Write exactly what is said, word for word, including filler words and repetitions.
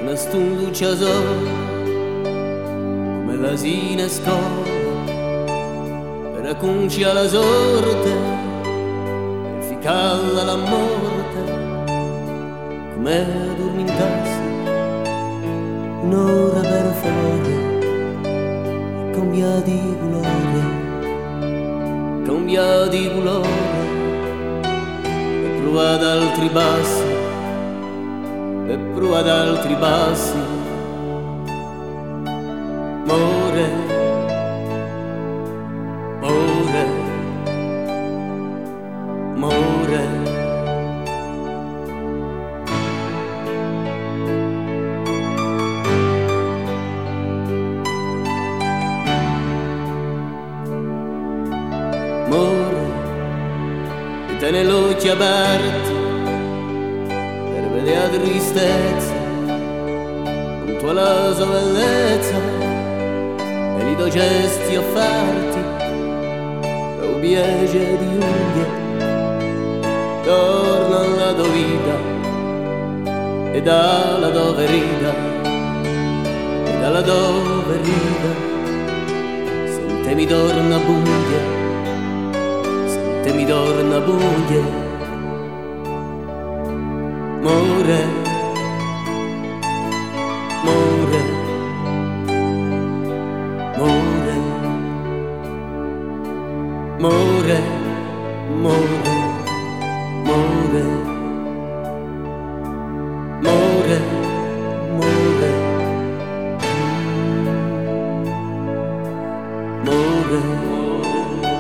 una stunduccia sola, come l'asina scola, per acconcia la sorte, per ficalla la morte, come addormentarsi un'ora per favore, cambia di colore, cambia di colore, e prova ad altri bassi, e prova ad altri bassi, more, more, more. More, e tiene gli occhi aperti per vedere la tristezza, junto alla sua bellezza, e i tuoi gesti offerti, lo piace di unghie, torna alla tua vita, e dalla tua ferita, e dalla tua ferita, se mi torna bunghie, te mi torna buie, more, more, more, more, more, more, more, more, more.